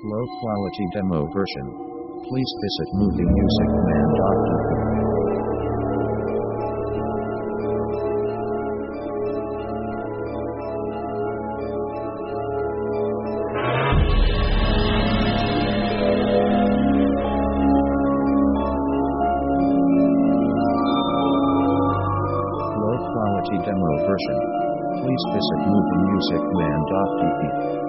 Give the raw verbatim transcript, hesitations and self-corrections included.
Low quality demo version. Please visit movie music command dot d k. Low quality demo version. Please visit movie music command dot d k.